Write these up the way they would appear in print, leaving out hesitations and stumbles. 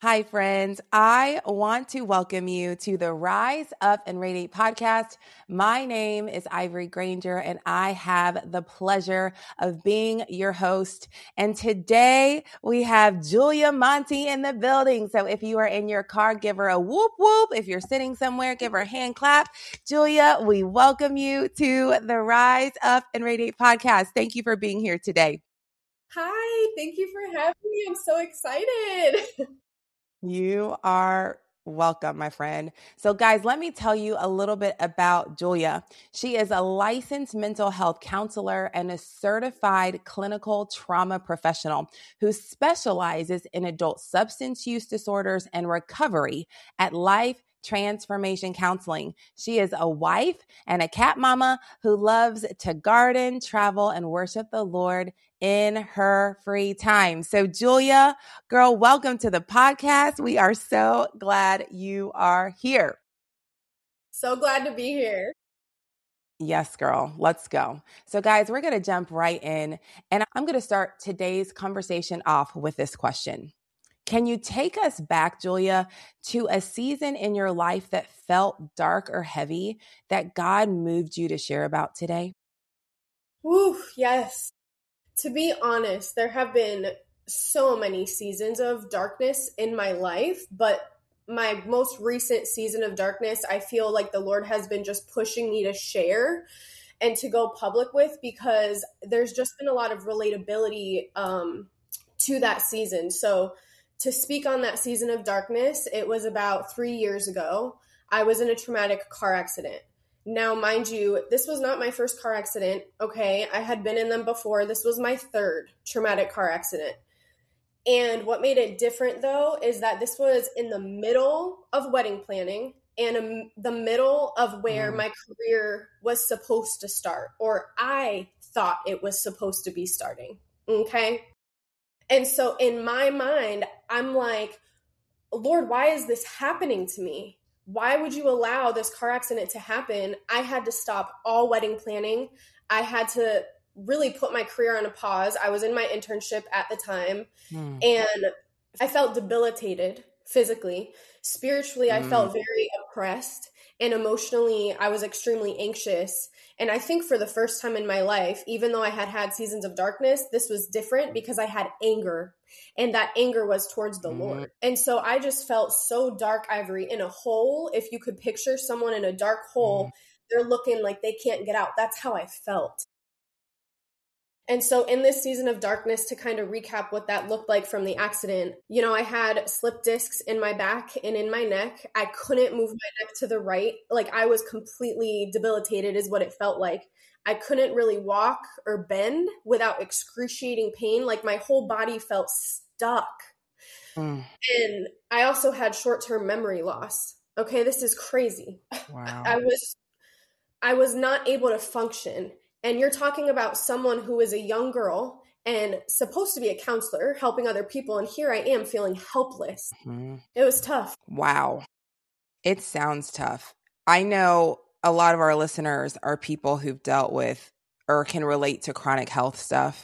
Hi, friends. I want to welcome you to the Rise Up and Radiate podcast. My name is Ivory Granger, and I have the pleasure of being your host. And today we have Julia Monty in the building. So if you are in your car, give her a whoop whoop. If you're sitting somewhere, give her a hand clap. Julia, we welcome you to the Rise Up and Radiate podcast. Thank you for being here today. Hi, thank you for having me. I'm so excited. You are welcome, my friend. So, guys, let me tell you a little bit about Julia. She is a licensed mental health counselor and a certified clinical trauma professional who specializes in adult substance use disorders and recovery at Life Transformation Counseling. She is a wife and a cat mama who loves to garden, travel, and worship the Lord in her free time. So, Julia, girl, welcome to the podcast. We are so glad you are here. So glad to be here. Yes, girl. Let's go. So, guys, we're going to jump right in, and I'm going to start today's conversation off with this question. Can you take us back, Julia, to a season in your life that felt dark or heavy that God moved you to share about today? Woo, yes. To be honest, there have been so many seasons of darkness in my life, but my most recent season of darkness, I feel like the Lord has been just pushing me to share and to go public with because there's just been a lot of relatability to that season. So to speak on that season of darkness, it was about 3 years ago. I was in a traumatic car accident. Now, mind you, this was not my first car accident, okay? I had been in them before. This was my third traumatic car accident. And what made it different, though, is that this was in the middle of wedding planning and the middle of where my career was supposed to start, or I thought it was supposed to be starting, okay? And so in my mind, I'm like, Lord, why is this happening to me? Why would you allow this car accident to happen? I had to stop all wedding planning. I had to really put my career on a pause. I was in my internship at the time, and I felt debilitated physically. Spiritually, I felt very oppressed, and emotionally, I was extremely anxious. And I think for the first time in my life, even though I had had seasons of darkness, this was different because I had anger, and that anger was towards the Lord. And so I just felt so dark, Ivory, in a hole. If you could picture someone in a dark hole, they're looking like they can't get out. That's how I felt. And so in this season of darkness, to kind of recap what that looked like from the accident, you know, I had slip discs in my back and in my neck. I couldn't move my neck to the right. Like I was completely debilitated is what it felt like. I couldn't really walk or bend without excruciating pain. Like my whole body felt stuck. And I also had short-term memory loss. Okay, this is crazy. Wow. I was not able to function. And you're talking about someone who is a young girl and supposed to be a counselor, helping other people. And here I am feeling helpless. It was tough. Wow. It sounds tough. I know a lot of our listeners are people who've dealt with or can relate to chronic health stuff.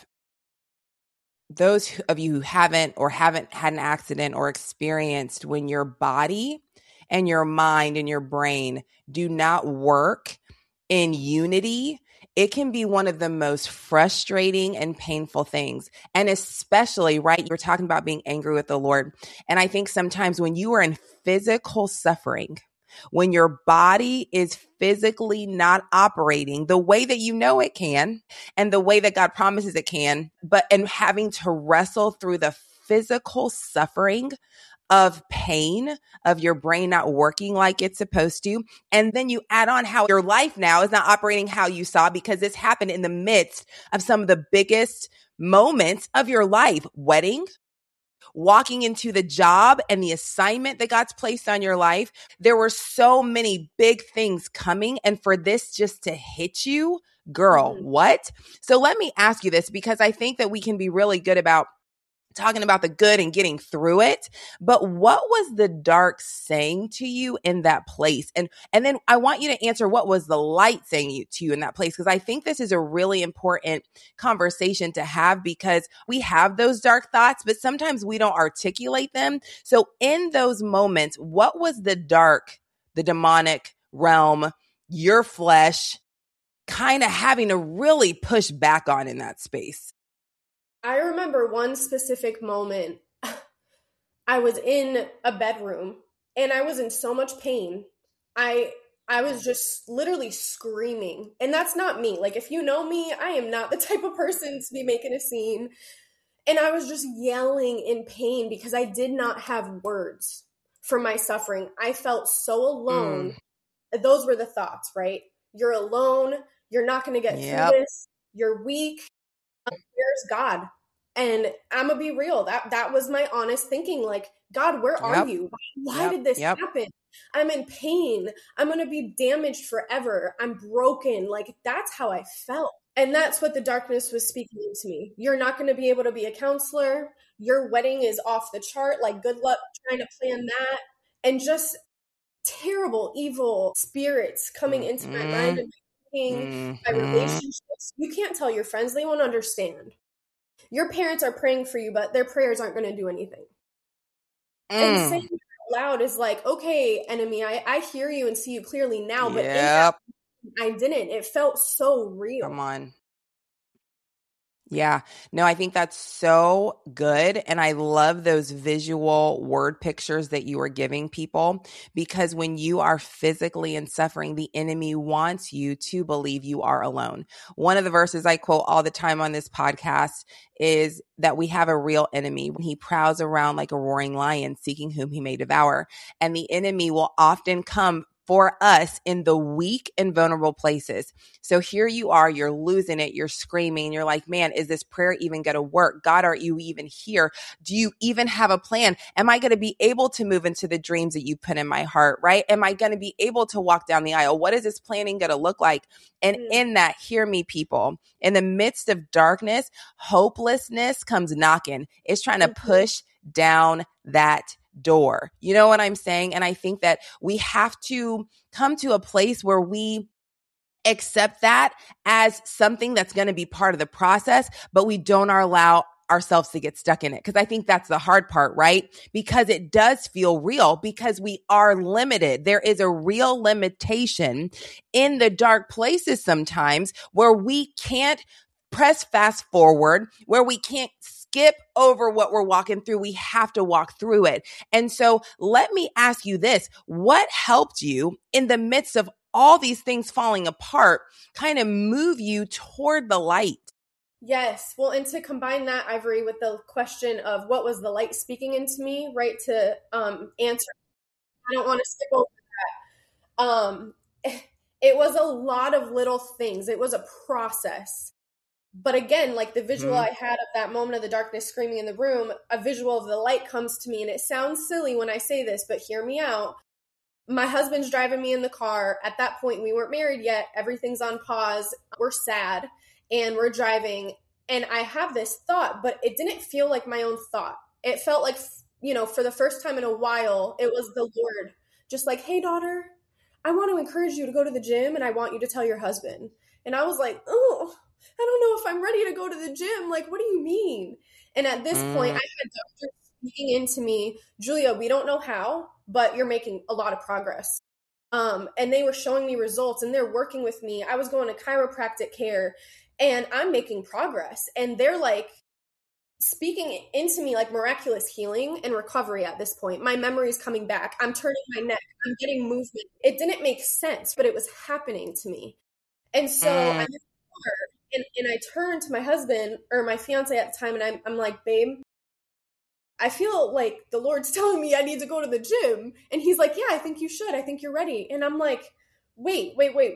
Those of you who haven't had an accident or experienced when your body and your mind and your brain do not work in unity, it can be one of the most frustrating and painful things. And especially, right, you're talking about being angry with the Lord. And I think sometimes when you are in physical suffering, when your body is physically not operating the way that you know it can and the way that God promises it can, and having to wrestle through the physical suffering of pain, of your brain not working like it's supposed to. And then you add on how your life now is not operating how you saw, because this happened in the midst of some of the biggest moments of your life. Wedding, walking into the job and the assignment that God's placed on your life. There were so many big things coming. And for this just to hit you, girl, what? So let me ask you this, because I think that we can be really good about talking about the good and getting through it. But what was the dark saying to you in that place? And then I want you to answer, what was the light saying to you in that place? Because I think this is a really important conversation to have, because we have those dark thoughts, but sometimes we don't articulate them. So in those moments, what was the dark, the demonic realm, your flesh kind of having to really push back on in that space? I remember one specific moment. I was in a bedroom and I was in so much pain. I was just literally screaming. And that's not me. Like, if you know me, I am not the type of person to be making a scene. And I was just yelling in pain because I did not have words for my suffering. I felt so alone. Those were the thoughts, right? You're alone. You're not going to get through this. You're weak. Where's God? And I'm gonna be real. That was my honest thinking. Like, God, where are you? Why did this happen? I'm in pain. I'm gonna be damaged forever. I'm broken. Like, that's how I felt. And that's what the darkness was speaking to me. You're not going to be able to be a counselor. Your wedding is off the chart. Like, good luck trying to plan that. And just terrible, evil spirits coming into my mind and my thinking, my relationships. You can't tell your friends. They won't understand. Your parents are praying for you, but their prayers aren't going to do anything. And saying it out loud is like, okay, enemy, I hear you and see you clearly now, but in that, I didn't. It felt so real. Come on. Yeah. No, I think that's so good. And I love those visual word pictures that you are giving people, because when you are physically in suffering, the enemy wants you to believe you are alone. One of the verses I quote all the time on this podcast is that we have a real enemy when he prowls around like a roaring lion, seeking whom he may devour. And the enemy will often come for us in the weak and vulnerable places. So here you are, you're losing it, you're screaming, you're like, man, is this prayer even going to work? God, are you even here? Do you even have a plan? Am I going to be able to move into the dreams that you put in my heart, right? Am I going to be able to walk down the aisle? What is this planning going to look like? And in that, hear me, people, in the midst of darkness, hopelessness comes knocking. It's trying to push down that door. You know what I'm saying? And I think that we have to come to a place where we accept that as something that's going to be part of the process, but we don't allow ourselves to get stuck in it. Because I think that's the hard part, right? Because it does feel real, because we are limited. There is a real limitation in the dark places sometimes where we can't press fast forward, where we can't skip over what we're walking through. We have to walk through it. And so let me ask you this. What helped you in the midst of all these things falling apart kind of move you toward the light? Yes. Well, and to combine that, Ivory, with the question of what was the light speaking into me, right, to answer. I don't want to skip over that. It was a lot of little things. It was a process. But again, like the visual I had of that moment of the darkness screaming in the room, a visual of the light comes to me. And it sounds silly when I say this, but hear me out. My husband's driving me in the car. At that point, we weren't married yet. Everything's on pause. We're sad and we're driving. And I have this thought, but it didn't feel like my own thought. It felt like, for the first time in a while, it was the Lord just like, hey, daughter, I want to encourage you to go to the gym and I want you to tell your husband. And I was like, oh, I don't know if I'm ready to go to the gym. Like, what do you mean? And at this point, I had doctors speaking into me, Julia, we don't know how, but you're making a lot of progress. And they were showing me results and they're working with me. I was going to chiropractic care and I'm making progress. And they're like speaking into me like miraculous healing and recovery at this point. My memory is coming back. I'm turning my neck. I'm getting movement. It didn't make sense, but it was happening to me. And so I'm in the car, and I turned to my husband or my fiance at the time and I'm like, babe, I feel like the Lord's telling me I need to go to the gym. And he's like, yeah, I think you should. I think you're ready. And I'm like, wait.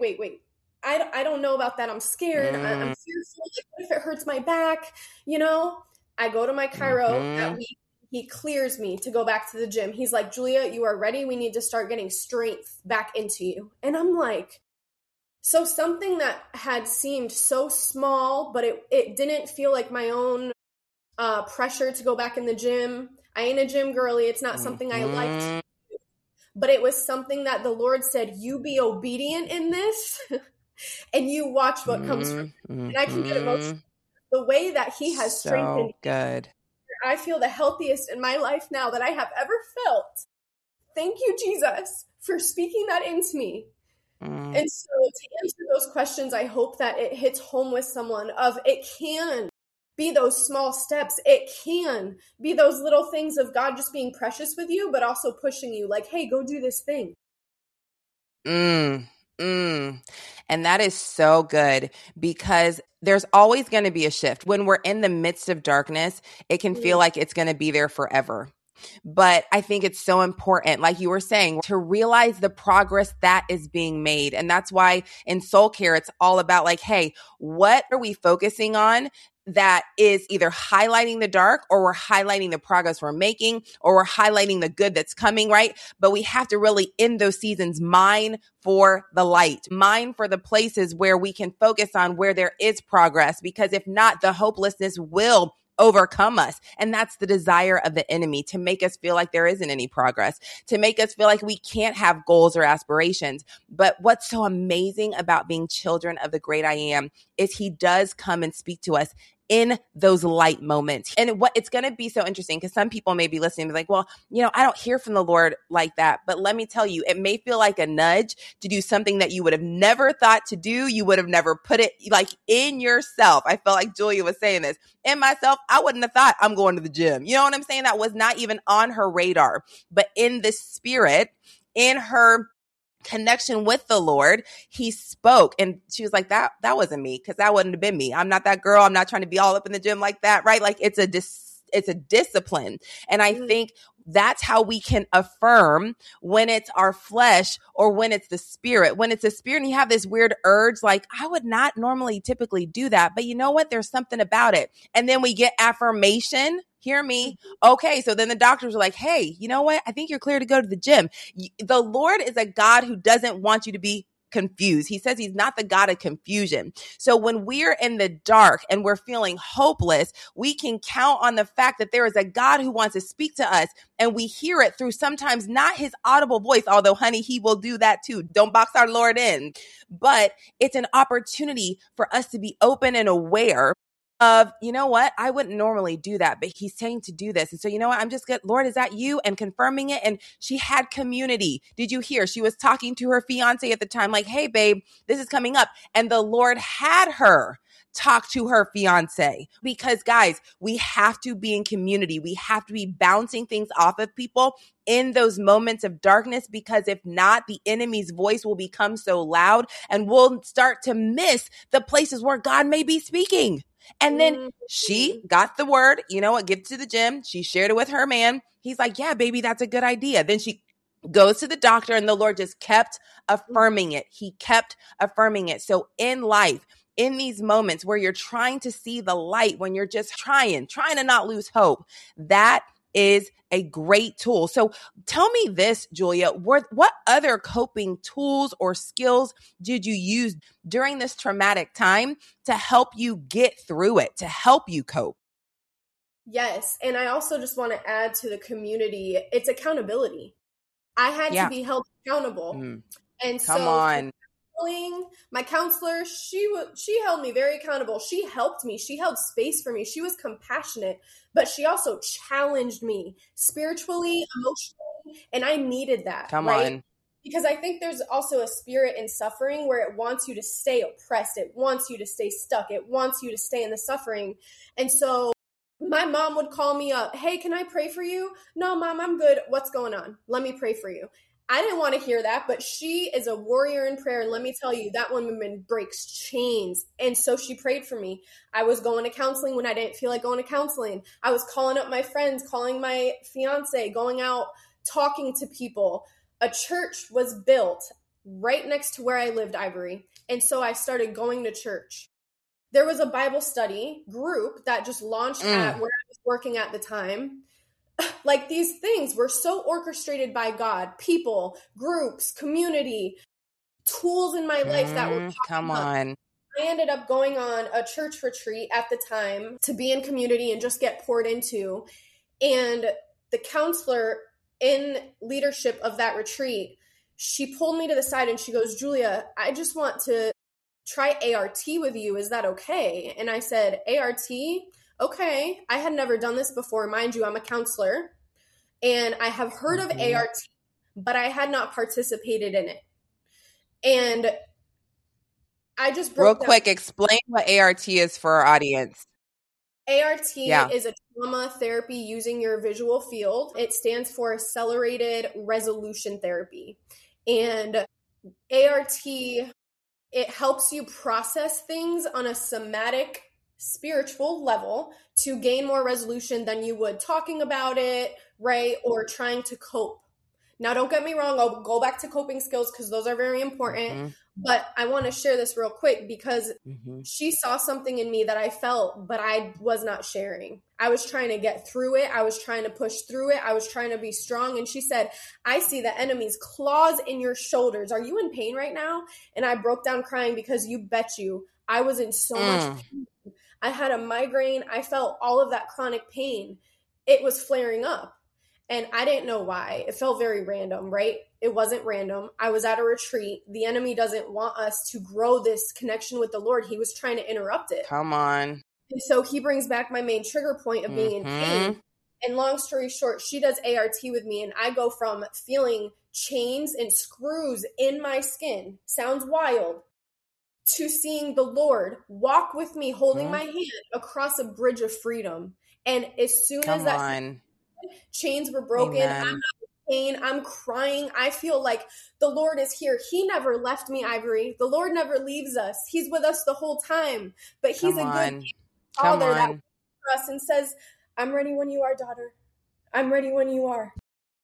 I don't know about that. I'm scared. I'm fearful. Like, what if it hurts my back? I go to my chiro that week. He clears me to go back to the gym. He's like, Julia, you are ready. We need to start getting strength back into you. And I'm like, so something that had seemed so small, but it didn't feel like my own pressure to go back in the gym. I ain't a gym girly. It's not something I liked, but it was something that the Lord said, you be obedient in this and you watch what comes from it. And I can get emotional. The way that he has strengthened me, good. I feel the healthiest in my life now that I have ever felt. Thank you, Jesus, for speaking that into me. And so to answer those questions, I hope that it hits home with someone of it can be those small steps. It can be those little things of God just being precious with you, but also pushing you like, hey, go do this thing. And that is so good because there's always going to be a shift. When we're in the midst of darkness, it can feel like it's going to be there forever. But I think it's so important, like you were saying, to realize the progress that is being made. And that's why in Soul Care, it's all about like, hey, what are we focusing on that is either highlighting the dark or we're highlighting the progress we're making or we're highlighting the good that's coming, right? But we have to really, in those seasons, mine for the light, mine for the places where we can focus on where there is progress, because if not, the hopelessness will overcome us. And that's the desire of the enemy, to make us feel like there isn't any progress, to make us feel like we can't have goals or aspirations. But what's so amazing about being children of the great I am is he does come and speak to us in those light moments. And what it's going to be so interesting, because some people may be listening and be like, well, I don't hear from the Lord like that. But let me tell you, it may feel like a nudge to do something that you would have never thought to do. You would have never put it like in yourself. I felt like Julia was saying this. In myself, I wouldn't have thought I'm going to the gym. You know what I'm saying? That was not even on her radar. But in the spirit, in her connection with the Lord, he spoke, and she was like, that wasn't me, because that wouldn't have been me. I'm not that girl. I'm not trying to be all up in the gym like that, right? Like it's a discipline. And I think that's how we can affirm when it's our flesh or when it's the spirit. When it's the spirit and you have this weird urge, like I would not normally typically do that, but you know what? There's something about it. And then we get affirmation. Hear me. Okay. So then the doctors are like, hey, you know what? I think you're clear to go to the gym. The Lord is a God who doesn't want you to be confused. He says he's not the God of confusion. So when we're in the dark and we're feeling hopeless, we can count on the fact that there is a God who wants to speak to us, and we hear it through sometimes not his audible voice, although honey, he will do that too. Don't box our Lord in, but it's an opportunity for us to be open and aware of, you know what, I wouldn't normally do that, but he's saying to do this. And so, you know what, I'm just good. Lord, is that you? And confirming it. And she had community. Did you hear? She was talking to her fiance at the time, like, hey, babe, this is coming up. And the Lord had her talk to her fiance, because guys, we have to be in community. We have to be bouncing things off of people in those moments of darkness, because if not, the enemy's voice will become so loud and we'll start to miss the places where God may be speaking. And then she got the word, you know what, get to the gym. She shared it with her man. He's like, yeah, baby, that's a good idea. Then she goes to the doctor, and the Lord just kept affirming it. He kept affirming it. So in life, in these moments where you're trying to see the light, when you're just trying to not lose hope, that is a great tool. So tell me this, Julia, what other coping tools or skills did you use during this traumatic time to help you get through it, to help you cope? Yes. And I also just want to add to the community, it's accountability. I had to be held accountable. And Come on. My counselor, she held me very accountable. She helped me. She held space for me. She was compassionate, but she also challenged me spiritually, emotionally, and I needed that. Come on. Because I think there's also a spirit in suffering where it wants you to stay oppressed. It wants you to stay stuck. It wants you to stay in the suffering. And so my mom would call me up. Hey, can I pray for you? No, Mom, I'm good. What's going on? Let me pray for you. I didn't want to hear that, but she is a warrior in prayer. And let me tell you, that woman breaks chains. And so she prayed for me. I was going to counseling when I didn't feel like going to counseling. I was calling up my friends, calling my fiance, going out, talking to people. A church was built right next to where I lived, Ivory. And so I started going to church. There was a Bible study group that just launched at where I was working at the time. Like, these things were so orchestrated by God, people, groups, community, tools in my life that were come on. I ended up going on a church retreat at the time to be in community and just get poured into. And the counselor in leadership of that retreat, she pulled me to the side and she goes, Julia, I just want to try ART with you. Is that okay? And I said, ART? Okay. I had never done this before. Mind you, I'm a counselor and I have heard of ART, but I had not participated in it. And I just broke real quick, explain what ART is for our audience. ART is a trauma therapy using your visual field. It stands for Accelerated Resolution Therapy. And ART, it helps you process things on a somatic, spiritual level to gain more resolution than you would talking about it, right? Or trying to cope. Now, don't get me wrong. I'll go back to coping skills because those are very important. But I want to share this real quick because she saw something in me that I felt, but I was not sharing. I was trying to get through it. I was trying to push through it. I was trying to be strong. And she said, I see the enemy's claws in your shoulders. Are you in pain right now? And I broke down crying because you bet you I was in so much pain. I had a migraine. I felt all of that chronic pain. It was flaring up. And I didn't know why. It felt very random, right? It wasn't random. I was at a retreat. The enemy doesn't want us to grow this connection with the Lord. He was trying to interrupt it. Come on. And so he brings back my main trigger point of being in pain. And long story short, she does ART with me. And I go from feeling chains and screws in my skin, sounds wild, to seeing the Lord walk with me, holding my hand across a bridge of freedom. And as soon as that chains were broken, I'm not in pain, I'm crying, I feel like the Lord is here. He never left me, Ivory. The Lord never leaves us. He's with us the whole time. But he's a good father that waits for us and says, I'm ready when you are, daughter. I'm ready when you are.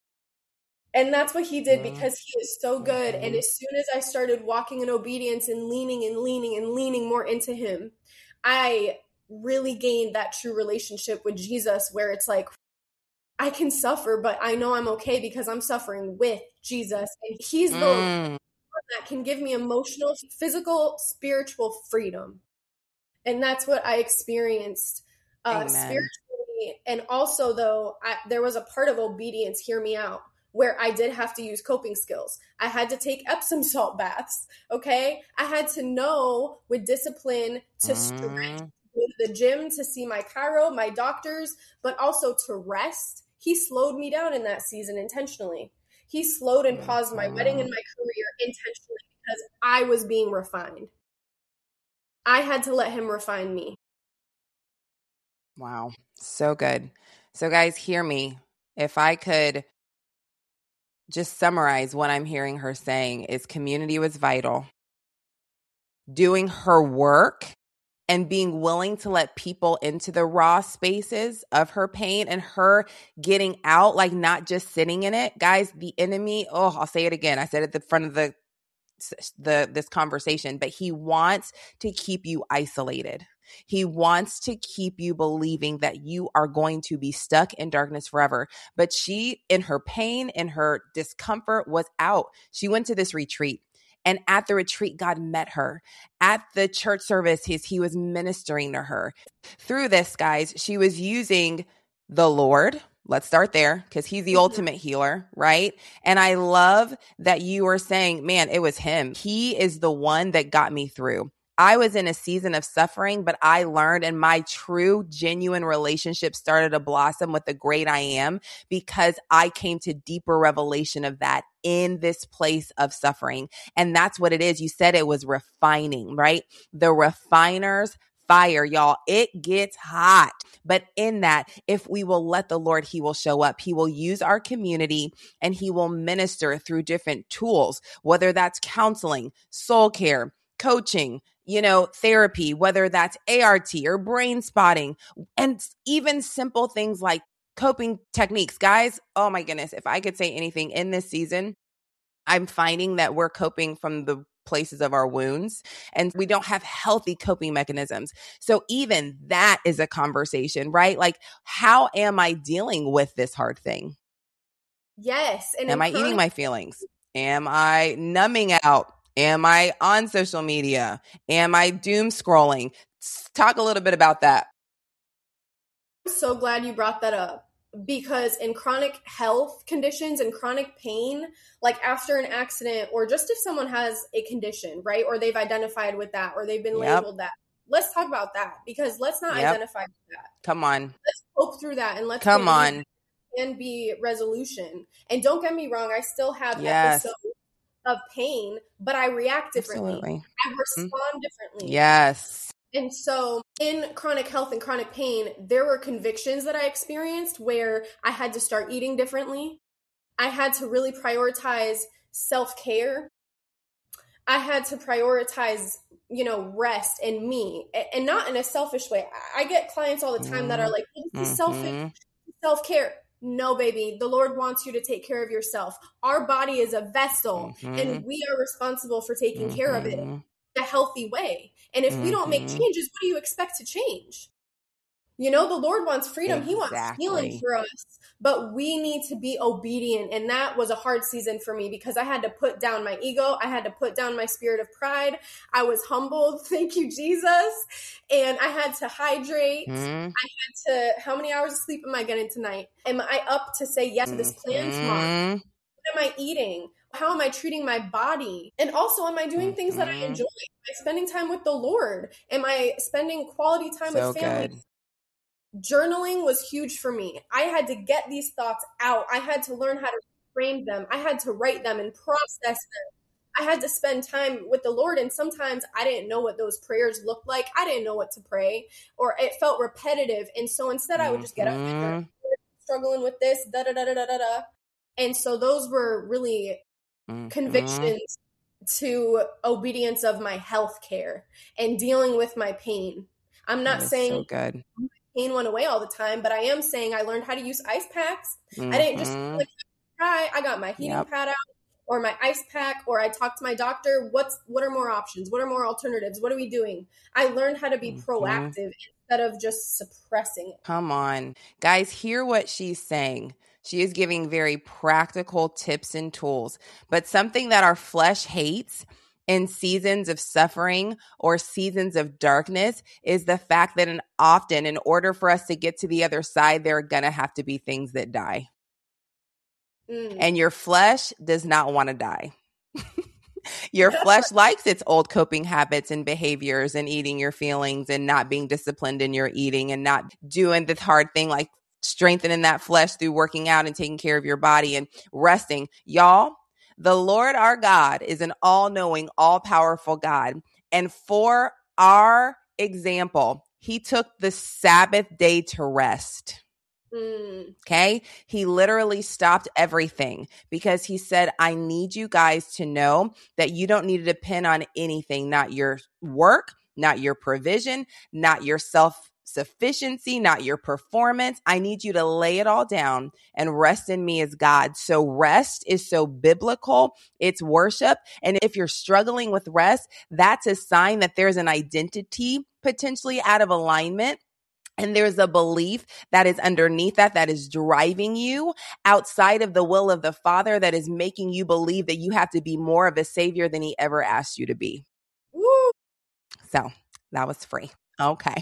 And that's what he did because he is so good. And as soon as I started walking in obedience and leaning more into him, I really gained that true relationship with Jesus where it's like, I can suffer, but I know I'm okay because I'm suffering with Jesus. And he's the one that can give me emotional, physical, spiritual freedom. And that's what I experienced spiritually. And also, though, there was a part of obedience, hear me out, where I did have to use coping skills. I had to take Epsom salt baths, okay? I had to know with discipline to stretch, go to the gym, to see my chiro, my doctors, but also to rest. He slowed me down in that season intentionally. He slowed and paused my wedding and my career intentionally because I was being refined. I had to let him refine me. Wow. So good. So guys, hear me. If I could just summarize what I'm hearing her saying is community was vital. Doing her work and being willing to let people into the raw spaces of her pain and her getting out, like not just sitting in it. Guys, the enemy, I'll say it again. I said it at the front of this conversation, but he wants to keep you isolated. He wants to keep you believing that you are going to be stuck in darkness forever. But she, in her pain, in her discomfort, was out. She went to this retreat. And at the retreat, God met her. At the church service, he was ministering to her. Through this, guys, she was using the Lord. Let's start there because he's the ultimate healer, right? And I love that you were saying, man, it was him. He is the one that got me through. I was in a season of suffering, but I learned, and my true, genuine relationship started to blossom with the great I am because I came to deeper revelation of that in this place of suffering. And that's what it is. You said it was refining, right? The refiner's fire, y'all. It gets hot. But in that, if we will let the Lord, he will show up. He will use our community and he will minister through different tools, whether that's counseling, soul care, coaching, therapy, whether that's ART or brain spotting, and even simple things like coping techniques. Guys, oh my goodness, if I could say anything in this season, I'm finding that we're coping from the places of our wounds and we don't have healthy coping mechanisms. So even that is a conversation, right? Like, how am I dealing with this hard thing? Yes. And am I eating my feelings? Am I numbing out? Am I on social media? Am I doom scrolling? Talk a little bit about that. I'm so glad you brought that up, because in chronic health conditions and chronic pain, like after an accident, or just if someone has a condition, right? Or they've identified with that, or they've been labeled that. Let's talk about that, because let's not identify with that. Come on. Let's poke through that, and let's come on. Can be resolution. And don't get me wrong, I still have episodes of pain, but I react differently. Absolutely. I respond differently. Yes. And so in chronic health and chronic pain, there were convictions that I experienced where I had to start eating differently. I had to really prioritize self-care. I had to prioritize, rest and me, and not in a selfish way. I get clients all the time that are like, this is selfish, self-care. No, baby, the Lord wants you to take care of yourself. Our body is a vessel, and we are responsible for taking care of it in a healthy way. And if we don't make changes, what do you expect to change? The Lord wants freedom. He wants healing for us, but we need to be obedient. And that was a hard season for me, because I had to put down my ego. I had to put down my spirit of pride. I was humbled. Thank you, Jesus. And I had to hydrate. I had to, how many hours of sleep am I getting tonight? Am I up to say yes to this plan tomorrow? What am I eating? How am I treating my body? And also, am I doing things that I enjoy? Am I spending time with the Lord? Am I spending quality time with family? Good. Journaling was huge for me. I had to get these thoughts out. I had to learn how to frame them. I had to write them and process them. I had to spend time with the Lord. And sometimes I didn't know what those prayers looked like. I didn't know what to pray, or it felt repetitive. And so instead I would just get up and struggling with this, da-da-da-da-da-da. And so those were really convictions to obedience of my health care and dealing with my pain. I'm not saying so good. Pain went away all the time, but I am saying I learned how to use ice packs. I didn't just try. I got my heating pad out, or my ice pack, or I talked to my doctor. What are more options? What are more alternatives? What are we doing? I learned how to be proactive instead of just suppressing it. Come on. Guys, hear what she's saying. She is giving very practical tips and tools, but something that our flesh hates in seasons of suffering or seasons of darkness is the fact that often, in order for us to get to the other side, there are going to have to be things that die. And your flesh does not want to die. Your flesh likes its old coping habits and behaviors and eating your feelings and not being disciplined in your eating and not doing this hard thing like strengthening that flesh through working out and taking care of your body and resting. Y'all, the Lord our God is an all-knowing, all-powerful God. And for our example, he took the Sabbath day to rest. Okay? He literally stopped everything because he said, I need you guys to know that you don't need to depend on anything, not your work, not your provision, not your self-sufficiency, not your performance. I need you to lay it all down and rest in me as God. So rest is so biblical. It's worship. And if you're struggling with rest, that's a sign that there's an identity potentially out of alignment. And there's a belief that is underneath that is driving you outside of the will of the Father, that is making you believe that you have to be more of a savior than he ever asked you to be. Woo. So that was free. Okay.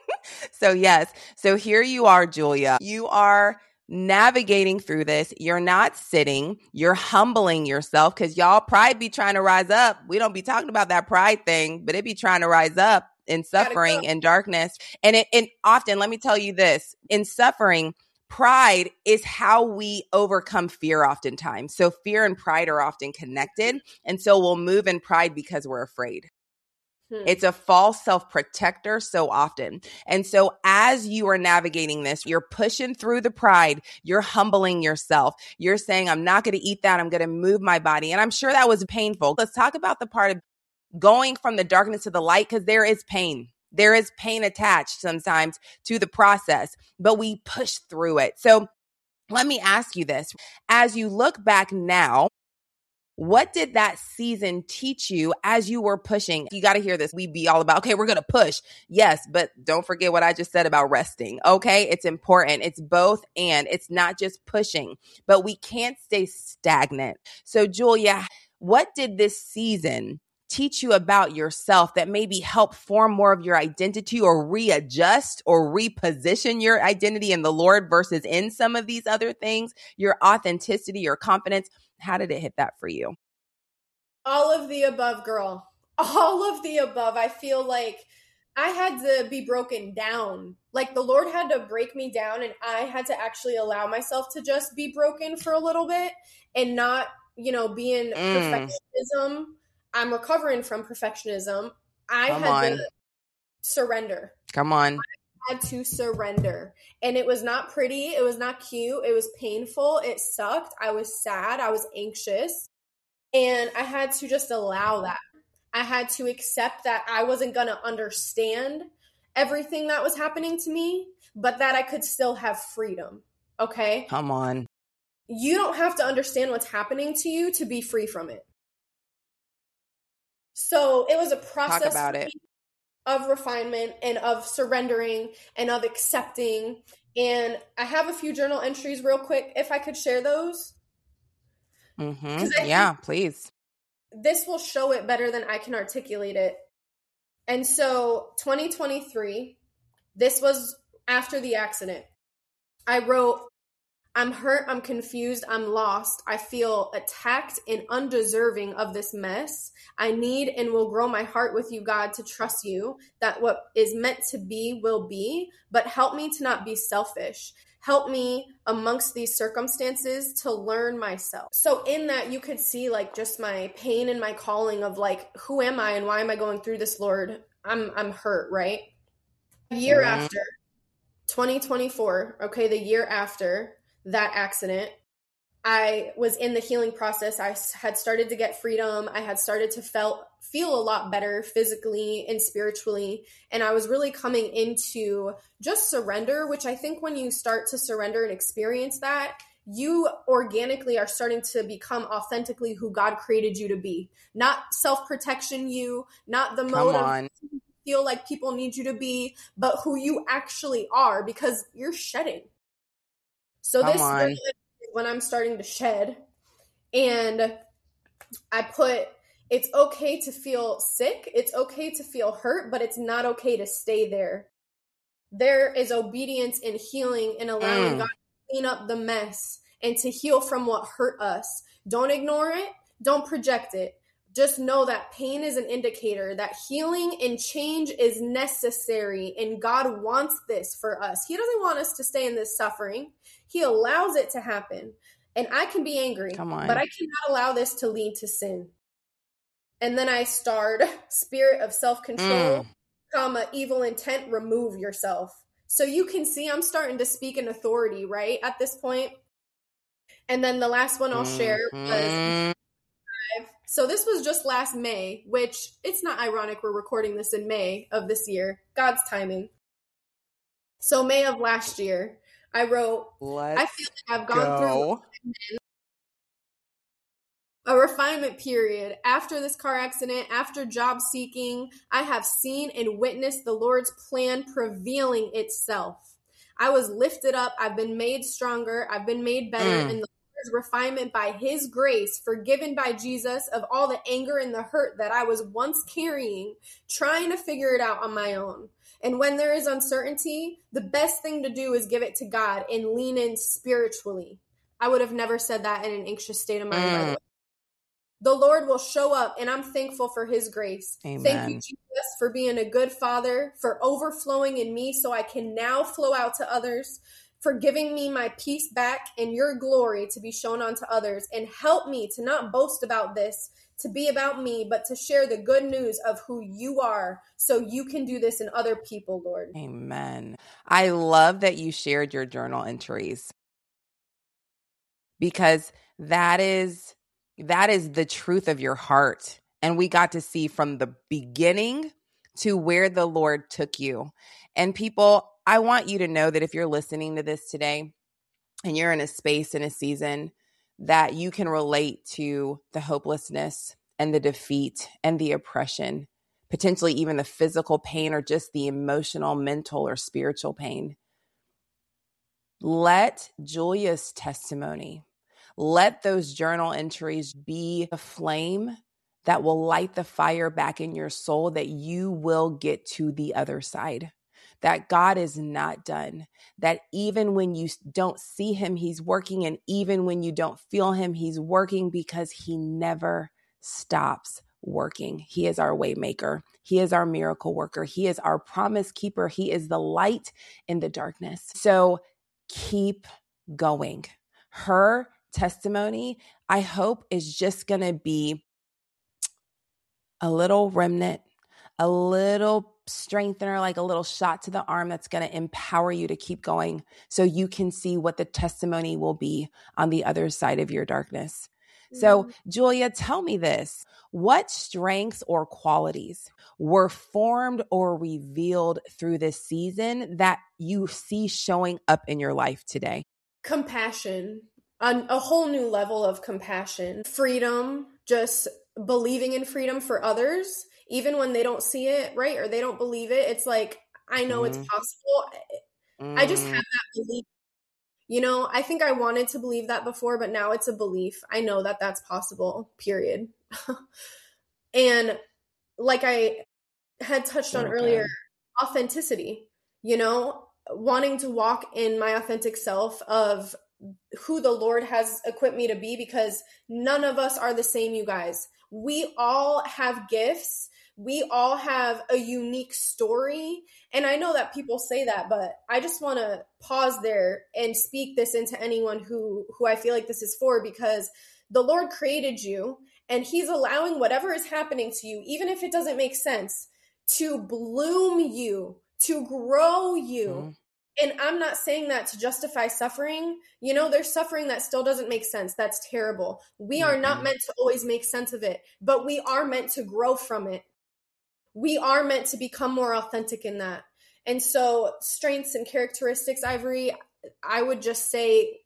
So yes. So here you are, Julia. You are navigating through this. You're not sitting. You're humbling yourself, because y'all, pride be trying to rise up. We don't be talking about that pride thing, but it be trying to rise up in suffering and darkness. And it often, let me tell you this, in suffering, pride is how we overcome fear oftentimes. So fear and pride are often connected. And so we'll move in pride because we're afraid. It's a false self-protector so often. And so as you are navigating this, you're pushing through the pride, you're humbling yourself. You're saying, I'm not going to eat that. I'm going to move my body. And I'm sure that was painful. Let's talk about the part of going from the darkness to the light, because there is pain. There is pain attached sometimes to the process, but we push through it. So let me ask you this. As you look back now, what did that season teach you as you were pushing? You got to hear this. We be all about, okay, we're going to push. Yes, but don't forget what I just said about resting. Okay, it's important. It's both, and it's not just pushing, but we can't stay stagnant. So Julia, What did this season teach you about yourself that maybe help form more of your identity or readjust or reposition your identity in the Lord versus in some of these other things, your authenticity, your confidence? How did it hit that for you? All of the above, girl. All of the above. I feel like I had to be broken down. Like the Lord had to break me down, and I had to actually allow myself to just be broken for a little bit and not, be in perfectionism. I'm recovering from perfectionism. I Come had on. to surrender. Come on. I had to surrender. And it was not pretty. It was not cute. It was painful. It sucked. I was sad. I was anxious. And I had to just allow that. I had to accept that I wasn't going to understand everything that was happening to me, but that I could still have freedom. Okay? Come on. You don't have to understand what's happening to you to be free from it. So it was a process Talk about it. Of refinement and of surrendering and of accepting. And I have a few journal entries real quick, if I could share those. Yeah, please. This will show it better than I can articulate it. And so 2023, this was after the accident. I wrote, I'm hurt, I'm confused, I'm lost. I feel attacked and undeserving of this mess. I need and will grow my heart with you, God, to trust you that what is meant to be will be, but help me to not be selfish. Help me amongst these circumstances to learn myself. So in that, you could see like just my pain and my calling of like, who am I and why am I going through this, Lord? I'm hurt, right? A year after, 2024, okay, the year after that accident, I was in the healing process. I had started to get freedom. I had started to feel a lot better physically and spiritually. And I was really coming into just surrender, which I think when you start to surrender and experience that, you organically are starting to become authentically who God created you to be. Not self-protection you, not the mode of feel like people need you to be, but who you actually are because you're shedding. So this is when I'm starting to shed. And I put, it's okay to feel sick. It's okay to feel hurt, but it's not okay to stay there. There is obedience and healing and allowing God to clean up the mess and to heal from what hurt us. Don't ignore it. Don't project it. Just know that pain is an indicator that healing and change is necessary, and God wants this for us. He doesn't want us to stay in this suffering. He allows it to happen. And I can be angry, but I cannot allow this to lead to sin. And then I starred spirit of self-control, evil intent, remove yourself. So you can see I'm starting to speak in authority, right, at this point. And then the last one I'll share was... So this was just last May, which it's not ironic we're recording this in May of this year. God's timing. So May of last year, I wrote, I feel like I've gone through a refinement period. After this car accident, after job seeking, I have seen and witnessed the Lord's plan prevailing itself. I was lifted up. I've been made stronger. I've been made better in the refinement by his grace, forgiven by Jesus of all the anger and the hurt that I was once carrying, trying to figure it out on my own. And when there is uncertainty, the best thing to do is give it to God and lean in spiritually. I would have never said that in an anxious state of mind, by the way. The Lord will show up, and I'm thankful for his grace. Amen. Thank you, Jesus, for being a good father, for overflowing in me so I can now flow out to others, for giving me my peace back and your glory to be shown unto others, and help me to not boast about this, to be about me, but to share the good news of who you are so you can do this in other people, Lord. Amen. I love that you shared your journal entries because that is the truth of your heart. And we got to see from the beginning to where the Lord took you. And people, I want you to know that if you're listening to this today and you're in a space in a season that you can relate to the hopelessness and the defeat and the oppression, potentially even the physical pain or just the emotional, mental, or spiritual pain, let Julia's testimony, Let those journal entries be a flame that will light the fire back in your soul, that you will get to the other side, that God is not done, that even when you don't see him, he's working. And even when you don't feel him, he's working, because he never stops working. He is our way maker. He is our miracle worker. He is our promise keeper. He is the light in the darkness. So keep going. Her testimony, I hope, is just going to be a little remnant, a little strengthener, like a little shot to the arm that's going to empower you to keep going, so you can see what the testimony will be on the other side of your darkness. So, Julia, tell me this. What strengths or qualities were formed or revealed through this season that you see showing up in your life today? Compassion, a whole new level of compassion, freedom, just believing in freedom for others, even when they don't see it, right? Or they don't believe it. It's like, I know it's possible. I just have that belief. You know, I think I wanted to believe that before, but now it's a belief. I know that that's possible, period. And like I had touched on earlier, authenticity, you know, wanting to walk in my authentic self of who the Lord has equipped me to be, because none of us are the same, you guys. We all have gifts. We all have a unique story. And I know that people say that, but I just want to pause there and speak this into anyone who I feel like this is for, because the Lord created you and he's allowing whatever is happening to you, even if it doesn't make sense, to bloom you, to grow you. And I'm not saying that to justify suffering. You know, there's suffering that still doesn't make sense. That's terrible. We are not meant to always make sense of it, but we are meant to grow from it. We are meant to become more authentic in that. And so strengths and characteristics, Ivory, I would just say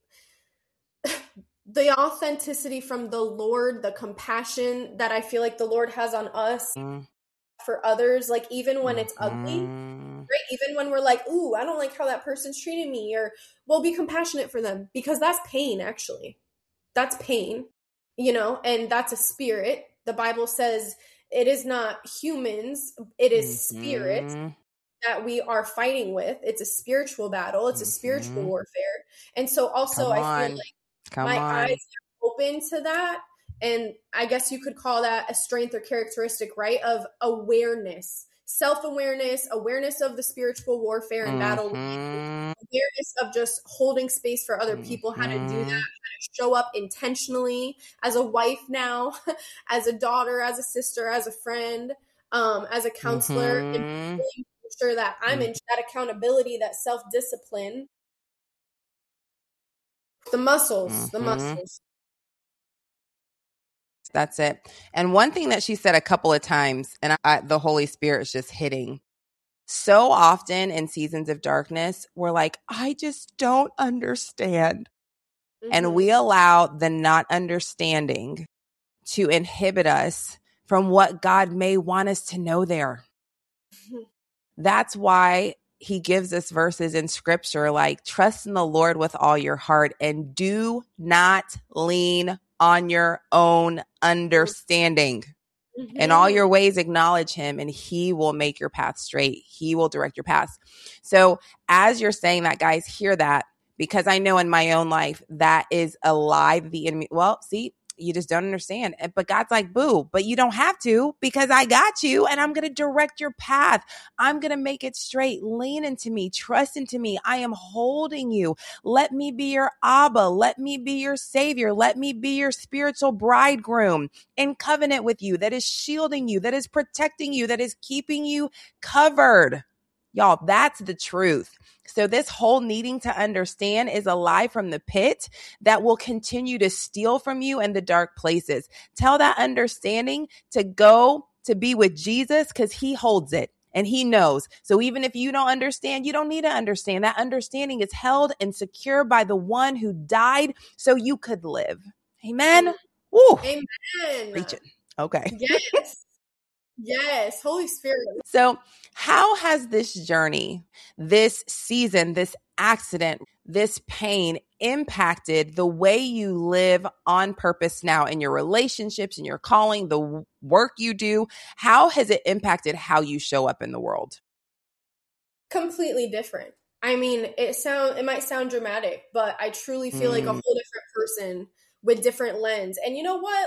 the authenticity from the Lord, the compassion that I feel like the Lord has on us for others, like even when it's ugly, right? Even when we're like, ooh, I don't like how that person's treating me, or we'll be compassionate for them, because that's pain, actually. That's pain, you know, and that's a spirit. The Bible says it is not humans, it is spirit that we are fighting with. It's a spiritual battle. It's a spiritual warfare. And so also I feel like my eyes are open to that. And I guess you could call that a strength or characteristic, right? Of awareness, self-awareness, awareness of the spiritual warfare and battle, awareness of just holding space for other people, how to do that, how to show up intentionally as a wife now, as a daughter, as a sister, as a friend, as a counselor, and making sure that I'm in that accountability, that self-discipline, the muscles. That's it. And one thing that she said a couple of times, and the Holy Spirit is just hitting. So often in seasons of darkness, we're like, I just don't understand. And we allow the not understanding to inhibit us from what God may want us to know there. That's why he gives us verses in scripture like, trust in the Lord with all your heart and do not lean on your own understanding. In all your ways, acknowledge him and he will make your path straight. He will direct your paths. So as you're saying that, guys, hear that, because I know in my own life that is a lie that the enemy, well, see, you just don't understand. But God's like, boo, but you don't have to, because I got you and I'm going to direct your path. I'm going to make it straight. Lean into me. Trust into me. I am holding you. Let me be your Abba. Let me be your savior. Let me be your spiritual bridegroom in covenant with you, that is shielding you, that is protecting you, that is keeping you covered. Y'all, that's the truth. So this whole needing to understand is a lie from the pit that will continue to steal from you in the dark places. Tell that understanding to go to be with Jesus, because he holds it and he knows. So even if you don't understand, you don't need to understand. That understanding is held and secure by the one who died so you could live. Amen. Woo. Amen. Preach it. Okay. Yes. Yes. Holy Spirit. So how has this journey, this season, this accident. This pain impacted the way you live on purpose now in your relationships, in your calling, the work you do. How has it impacted how you show up in the world? Completely different. I mean, it might sound dramatic, but I truly feel like a whole different person with different lens. And you know what?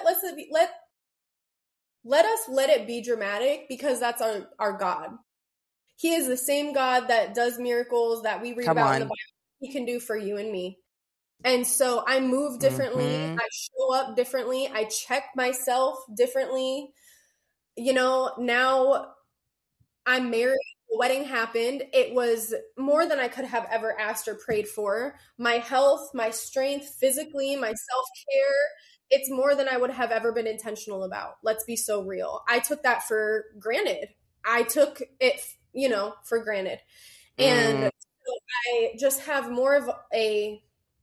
Let us let it be dramatic, because that's our God. He is the same God that does miracles that we read about in the Bible. He can do for you and me. And so I move differently. I show up differently. I check myself differently. You know, now I'm married. The wedding happened. It was more than I could have ever asked or prayed for. My health, my strength, physically, my self-care, it's more than I would have ever been intentional about. Let's be so real. I took that for granted. I took it, for granted. And so I just have more of a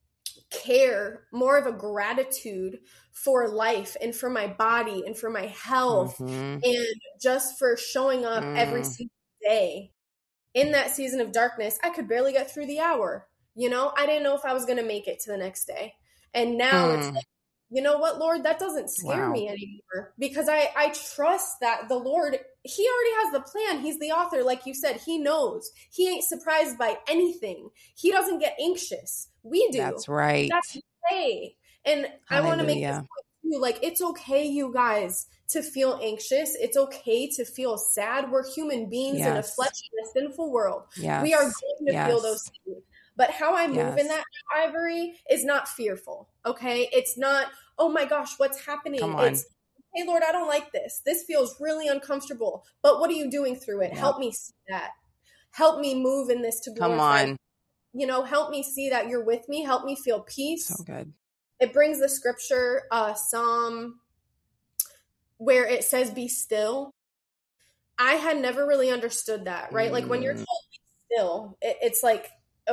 care, more of a gratitude for life and for my body and for my health and just for showing up every single day. In that season of darkness, I could barely get through the hour. I didn't know if I was going to make it to the next day. And now it's like, you know what, Lord, that doesn't scare me anymore, because I trust that the Lord, he already has the plan. He's the author. Like you said, he knows. He ain't surprised by anything. He doesn't get anxious. We do. That's right. That's okay. And I want to make this point too. Like, it's okay, you guys, to feel anxious. It's okay to feel sad. We're human beings in a flesh and a sinful world. We are going to feel those things. But how I move in that, Ivory, is not fearful, okay? It's not, oh my gosh, what's happening? It's, hey, Lord, I don't like this. This feels really uncomfortable. But what are you doing through it? Help me see that. Help me move in this to glorify. Help me see that you're with me. Help me feel peace. So good. It brings the scripture, Psalm, where it says, be still. I had never really understood that, right? Like, when you're told be still, it's like,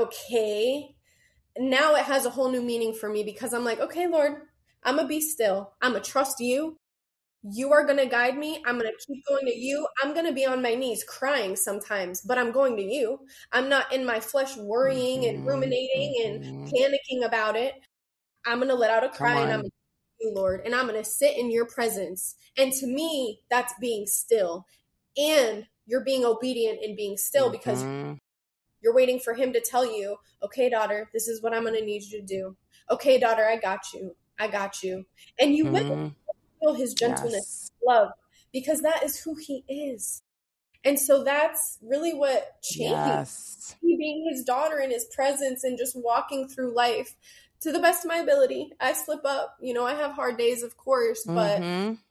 okay, now it has a whole new meaning for me, because I'm like, okay, Lord, I'm going to be still. I'm going to trust you. You are going to guide me. I'm going to keep going to you. I'm going to be on my knees crying sometimes, but I'm going to you. I'm not in my flesh worrying and ruminating and panicking about it. I'm going to let out a cry, and I'm going to you, Lord, and I'm going to sit in your presence. And to me, that's being still. And you're being obedient in being still, because you're waiting for him to tell you, okay, daughter, this is what I'm going to need you to do. Okay, daughter, I got you. I got you. And you will feel his gentleness, love, because that is who he is. And so that's really what changed. Me being his daughter in his presence and just walking through life to the best of my ability. I slip up. I have hard days, of course, but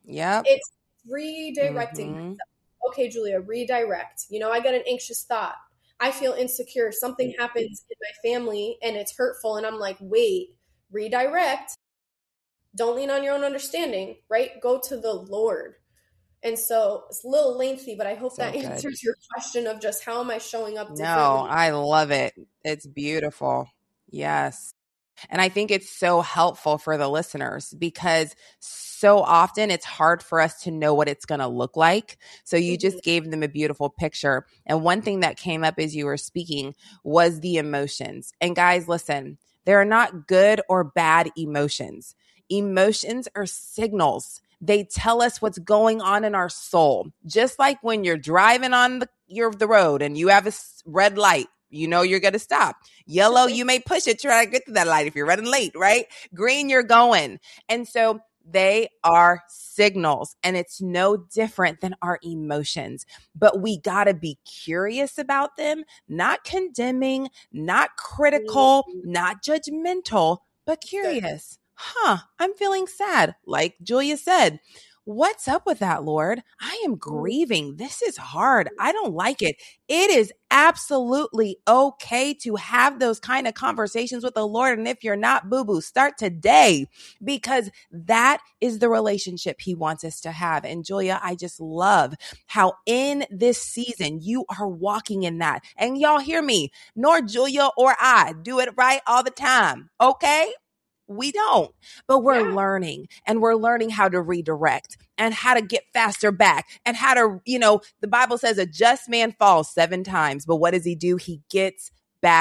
it's redirecting myself. Okay, Julia, redirect. I get an anxious thought. I feel insecure. Something happens in my family and it's hurtful. And I'm like, wait, redirect. Don't lean on your own understanding, right? Go to the Lord. And so it's a little lengthy, but I hope that answers your question of just how am I showing up differently? No, I love it. It's beautiful. Yes. And I think it's so helpful for the listeners, because so often it's hard for us to know what it's going to look like. So you just gave them a beautiful picture. And one thing that came up as you were speaking was the emotions. And guys, listen, there are not good or bad emotions. Emotions are signals. They tell us what's going on in our soul. Just like when you're driving on the road and you have a red light, you're going to stop. Yellow, you may push it, try to get to that light if you're running late, right? Green, you're going. And so they are signals, and it's no different than our emotions. But we got to be curious about them, not condemning, not critical, not judgmental, but curious. I'm feeling sad. Like Julia said, what's up with that, Lord? I am grieving. This is hard. I don't like it. It is absolutely okay to have those kind of conversations with the Lord. And if you're not, boo-boo, start today, because that is the relationship he wants us to have. And Julia, I just love how in this season you are walking in that. And y'all hear me, nor Julia or I do it right all the time. Okay? We don't, but we're learning, and we're learning how to redirect and how to get faster back, and how to, the Bible says a just man falls 7 times, but what does he do? He gets back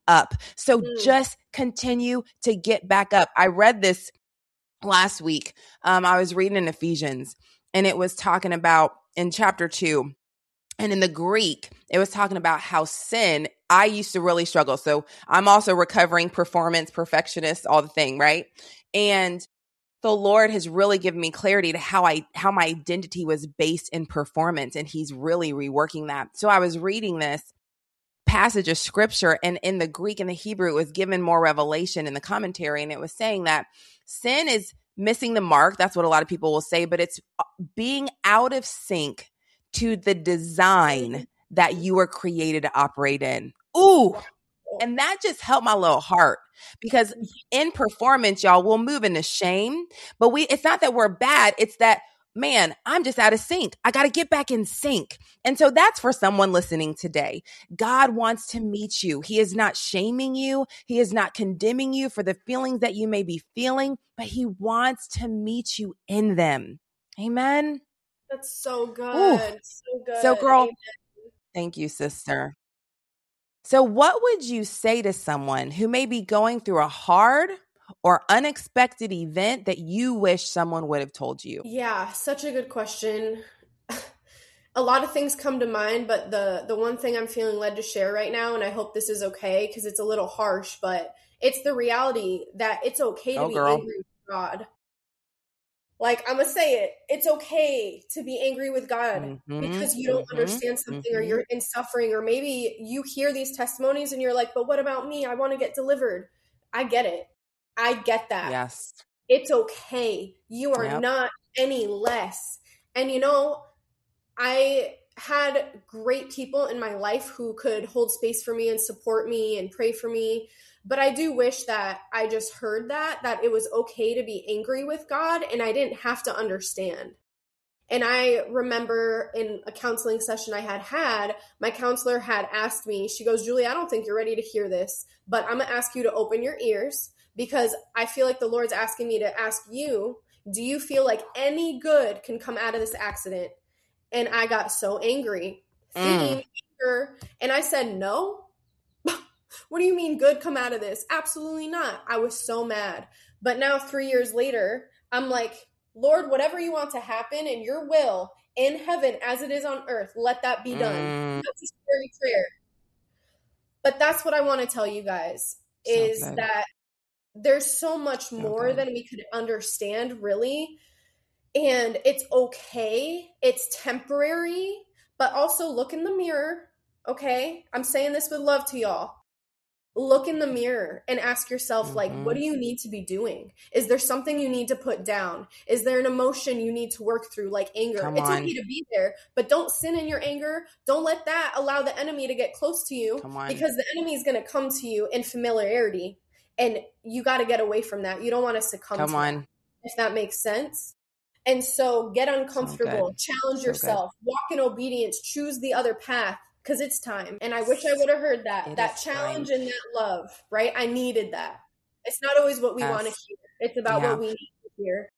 up. So Mm. just continue to get back up. I read this last week. I was reading in Ephesians, and it was talking about in chapter 2, and in the Greek, it was talking about how sin, I used to really struggle. So I'm also recovering performance, perfectionist, all the thing, right? And the Lord has really given me clarity to how my identity was based in performance, and he's really reworking that. So I was reading this passage of scripture, and in the Greek and the Hebrew, it was given more revelation in the commentary, and it was saying that sin is missing the mark. That's what a lot of people will say, but it's being out of sync to the design that you were created to operate in. Ooh. And that just helped my little heart, because in performance, y'all, we'll move into shame, but it's not that we're bad. It's that, man, I'm just out of sync. I got to get back in sync. And so that's for someone listening today. God wants to meet you. He is not shaming you. He is not condemning you for the feelings that you may be feeling, but he wants to meet you in them. Amen. That's so good. Ooh. So good. So, girl, Amen. Thank you, sister. So what would you say to someone who may be going through a hard or unexpected event that you wish someone would have told you? Yeah, such a good question. A lot of things come to mind, but the one thing I'm feeling led to share right now, and I hope this is okay because it's a little harsh, but it's the reality that it's okay to be angry with God. Like, I'm gonna say it. It's okay to be angry with God because you don't understand something, or you're in suffering, or maybe you hear these testimonies and you're like, but what about me? I want to get delivered. I get it. I get that. Yes. It's okay. You are not any less. And I had great people in my life who could hold space for me and support me and pray for me. But I do wish that I just heard that it was okay to be angry with God and I didn't have to understand. And I remember in a counseling session I had, my counselor had asked me, she goes, Julie, I don't think you're ready to hear this, but I'm going to ask you to open your ears because I feel like the Lord's asking me to ask you, do you feel like any good can come out of this accident? And I got so angry, thinking anger, and I said, no. What do you mean good come out of this? Absolutely not. I was so mad. But now 3 years later, I'm like, Lord, whatever you want to happen in your will in heaven as it is on earth, let that be done. That's a scary prayer. But that's what I want to tell you guys is that there's so much more than we could understand, really. And it's okay. It's temporary, but also look in the mirror. Okay. I'm saying this with love to y'all. Look in the mirror and ask yourself, like, what do you need to be doing? Is there something you need to put down? Is there an emotion you need to work through, like anger? It's okay to be there, but don't sin in your anger. Don't let that allow the enemy to get close to you because the enemy is going to come to you in familiarity and you got to get away from that. You don't want to succumb to that, if that makes sense. And so get uncomfortable, challenge yourself, walk in obedience, choose the other path. Because it's time. And I wish I would have heard that challenge and that love, right? I needed that. It's not always what we want to hear. It's about what we need to hear.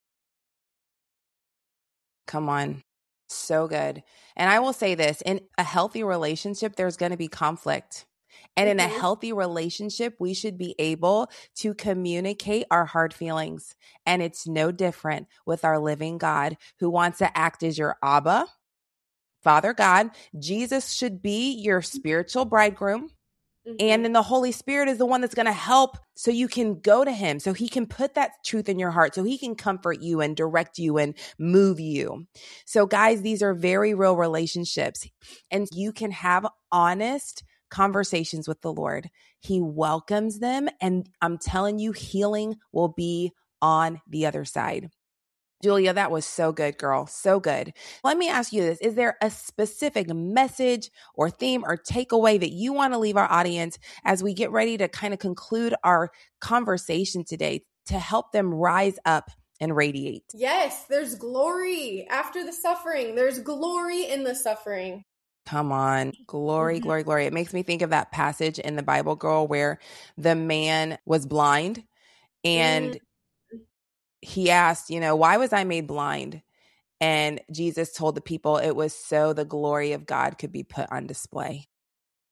Come on. So good. And I will say this, in a healthy relationship, there's going to be conflict. And in a healthy relationship, we should be able to communicate our hard feelings. And it's no different with our living God who wants to act as your Abba, Father God. Jesus should be your spiritual bridegroom. And then the Holy Spirit is the one that's going to help so you can go to him, so he can put that truth in your heart, so he can comfort you and direct you and move you. So guys, these are very real relationships, and you can have honest conversations with the Lord. He welcomes them, and I'm telling you, healing will be on the other side. Julia, that was so good, girl. So good. Let me ask you this. Is there a specific message or theme or takeaway that you want to leave our audience as we get ready to kind of conclude our conversation today to help them rise up and radiate? Yes, there's glory after the suffering. There's glory in the suffering. Come on. Glory, glory, glory. It makes me think of that passage in the Bible, girl, where the man was blind and he asked, why was I made blind? And Jesus told the people it was so the glory of God could be put on display.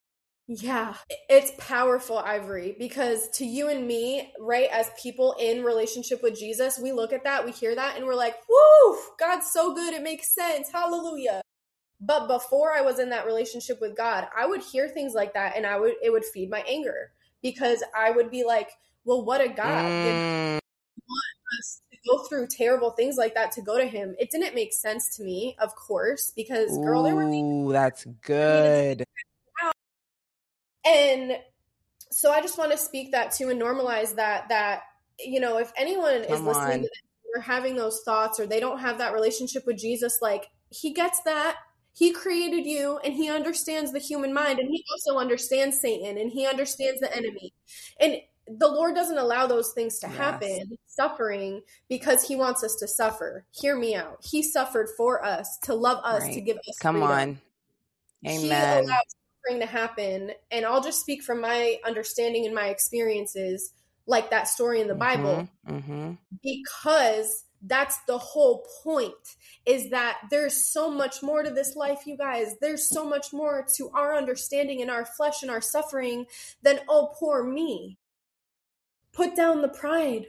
Yeah, it's powerful, Ivory, because to you and me, right, as people in relationship with Jesus, we look at that, we hear that, and we're like, woo, God's so good, it makes sense, hallelujah. But before I was in that relationship with God, I would hear things like that and it would feed my anger because I would be like, well, what a God, you know, Mm. us to go through terrible things like that to go to him. It didn't make sense to me, of course, because girl, there were things Ooh, that's I needed to good. figure out. And so I just want to speak that to and normalize that you know, if anyone is Come listening to on. this or having those thoughts or they don't have that relationship with Jesus, like he gets that. He created you and he understands the human mind and he also understands Satan and he understands the enemy. And the Lord doesn't allow those things to Yes. happen, suffering, because he wants us to suffer. Hear me out. He suffered for us, to love us, to Right. give us Come freedom. on. He Amen. allows suffering to happen, and I'll just speak from my understanding and my experiences, like that story in the Mm-hmm. Bible, Mm-hmm. because that's the whole point, is that there's so much more to this life, you guys. There's so much more to our understanding and our flesh and our suffering than, oh, poor me. Put down the pride.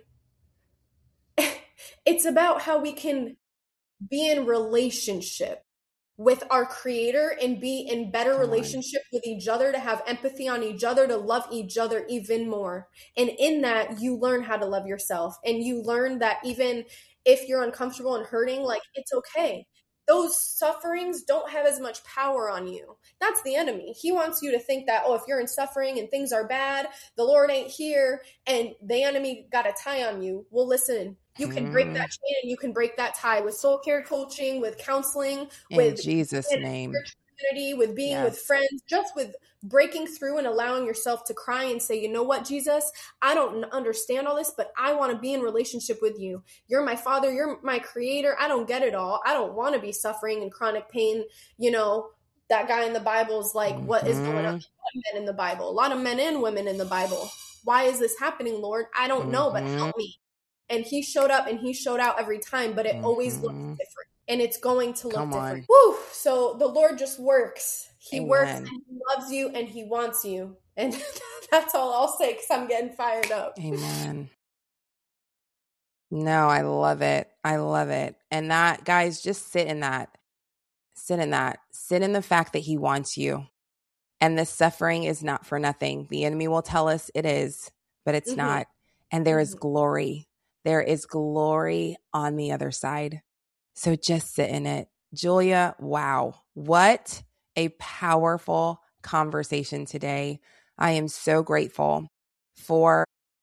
It's about how we can be in relationship with our creator and be in better Come on. relationship with each other, to have empathy on each other, to love each other even more. And in that, you learn how to love yourself, and you learn that even if you're uncomfortable and hurting, like it's okay. Those sufferings don't have as much power on you. That's the enemy. He wants you to think that, oh, if you're in suffering and things are bad, the Lord ain't here and the enemy got a tie on you. Well, listen, you can break Mm. that chain and you can break that tie with soul care coaching, with counseling, In with Jesus' in a name. spiritual community, with being with Yes. friends, just with breaking through and allowing yourself to cry and say, you know what, Jesus, I don't understand all this, but I want to be in relationship with you. You're my father, you're my creator. I don't get it all. I don't want to be suffering and chronic pain. You know, that guy in the Bible is like, what is going on? A Mm-hmm. lot of men in the Bible, a lot of men and women in the Bible. Why is this happening, Lord? I don't know, but Mm-hmm. help me. And he showed up and he showed out every time, but it always looks Mm-hmm. different and it's going to look Come different. on. Whew. So the Lord just works. He works Amen. and he loves you and he wants you. And that's all I'll say because I'm getting fired up. Amen. No, I love it. I love it. And that, guys, just sit in that. Sit in that. Sit in the fact that he wants you. And this suffering is not for nothing. The enemy will tell us it is, but it's Mm-hmm. not. And there is Mm-hmm. glory. There is glory on the other side. So just sit in it. Julia, wow. What a powerful conversation today. I am so grateful for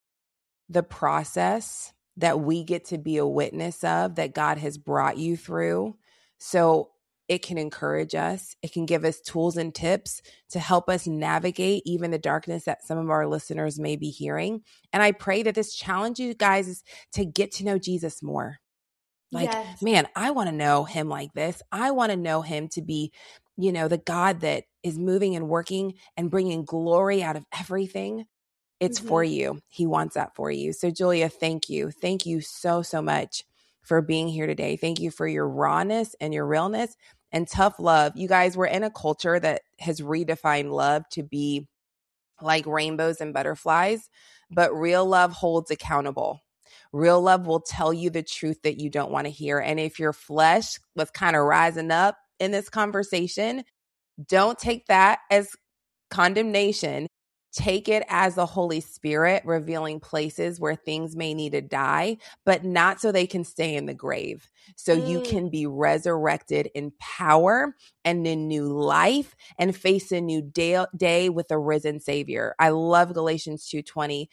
the process that we get to be a witness of, that God has brought you through. So it can encourage us. It can give us tools and tips to help us navigate even the darkness that some of our listeners may be hearing. And I pray that this challenges you guys to get to know Jesus more. Like, Yes. man, I want to know him like this. I want to know him to be, the God that is moving and working and bringing glory out of everything. It's Mm-hmm. for you. He wants that for you. So Julia, thank you. Thank you so, so much for being here today. Thank you for your rawness and your realness and tough love. You guys, we're in a culture that has redefined love to be like rainbows and butterflies, but real love holds accountable. Real love will tell you the truth that you don't want to hear. And if your flesh was kind of rising up in this conversation, don't take that as condemnation. Take it as the Holy Spirit revealing places where things may need to die, but not so they can stay in the grave. So you can be resurrected in power and in new life and face a new day with a risen Savior. I love Galatians 2:20.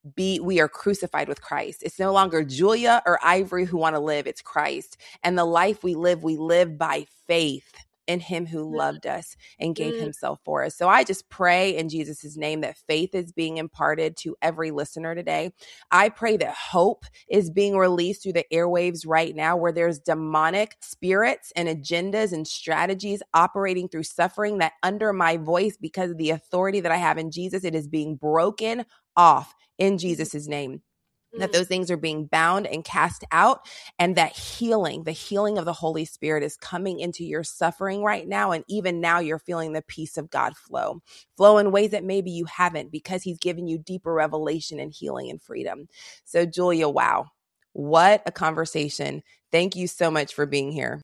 We are crucified with Christ. It's no longer Julia or Ivory who want to live. It's Christ. And the life we live by faith in him who loved us and gave himself for us. So I just pray in Jesus' name that faith is being imparted to every listener today. I pray that hope is being released through the airwaves right now, where there's demonic spirits and agendas and strategies operating through suffering that under my voice, because of the authority that I have in Jesus, it is being broken off in Jesus' name. that those things are being bound and cast out, and that healing, the healing of the Holy Spirit is coming into your suffering right now. And even now you're feeling the peace of God flow in ways that maybe you haven't, because he's given you deeper revelation and healing and freedom. So Julia, wow, what a conversation. Thank you so much for being here.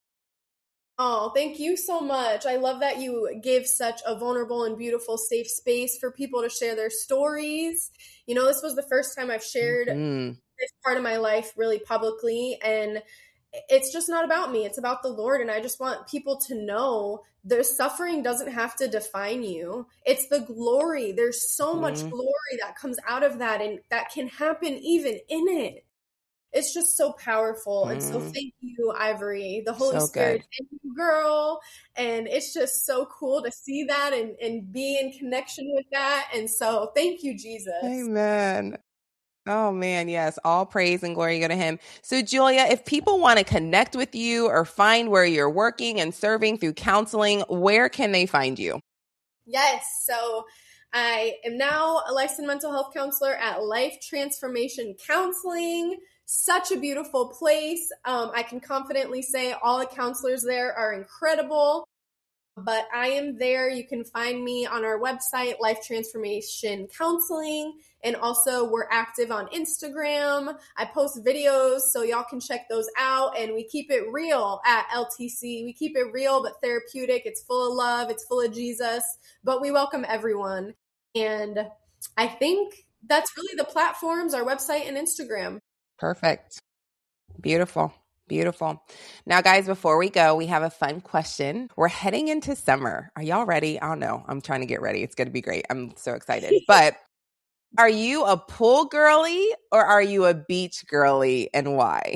Oh, thank you so much. I love that you give such a vulnerable and beautiful, safe space for people to share their stories. You know, this was the first time I've shared this part of my life really publicly, and it's just not about me. It's about the Lord, and I just want people to know their suffering doesn't have to define you. It's the glory. There's so much glory that comes out of that, and that can happen even in it. It's just so powerful. And so thank you, Ivory, the Holy Spirit. Thank you, girl. And it's just so cool to see that and be in connection with that. And so thank you, Jesus. Amen. Oh man, yes. All praise and glory go to him. So Julia, if people want to connect with you or find where you're working and serving through counseling, where can they find you? Yes. So I am now a licensed mental health counselor at Life Transformation Counseling. Such a beautiful place. I can confidently say all the counselors there are incredible, but I am there. You can find me on our website, Life Transformation Counseling, and also we're active on Instagram. I post videos, so y'all can check those out, and we keep it real at LTC. We keep it real but therapeutic. It's full of love. It's full of Jesus, but we welcome everyone. And I think that's really the platforms, our website and Instagram. Perfect. Beautiful. Beautiful. Now, guys, before we go, we have a fun question. We're heading into summer. Are y'all ready? I don't know. I'm trying to get ready. It's going to be great. I'm so excited. But are you a pool girly or are you a beach girly, and why?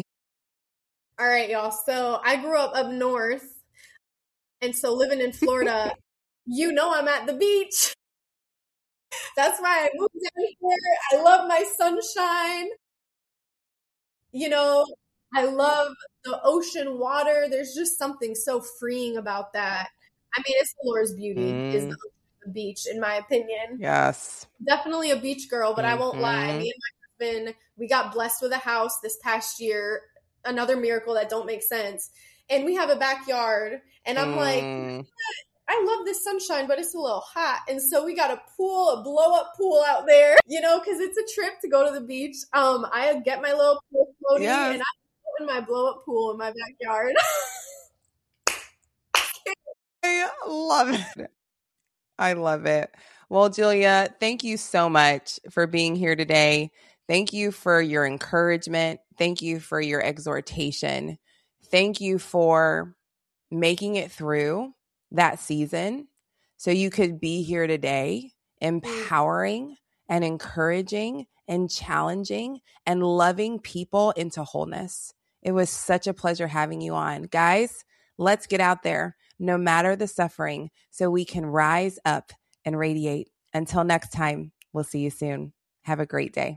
All right, y'all. So I grew up north. And so living in Florida, you know I'm at the beach. That's why I moved down here. I love my sunshine. You know, I love the ocean water. There's just something so freeing about that. I mean, it's the Lord's beauty is the beach, in my opinion. Yes. Definitely a beach girl, but I won't lie. Me and my husband, we got blessed with a house this past year. Another miracle that don't make sense. And we have a backyard. And I'm like, I love this sunshine, but it's a little hot. And so we got a pool, a blow up pool out there, you know, because it's a trip to go to the beach. I get my little pool floaty and I go in my blow up pool in my backyard. I love it. I love it. Well, Julia, thank you so much for being here today. Thank you for your encouragement. Thank you for your exhortation. Thank you for making it through that season so you could be here today, empowering and encouraging and challenging and loving people into wholeness. It was such a pleasure having you on. Guys, let's get out there, no matter the suffering, so we can rise up and radiate. Until next time, we'll see you soon. Have a great day.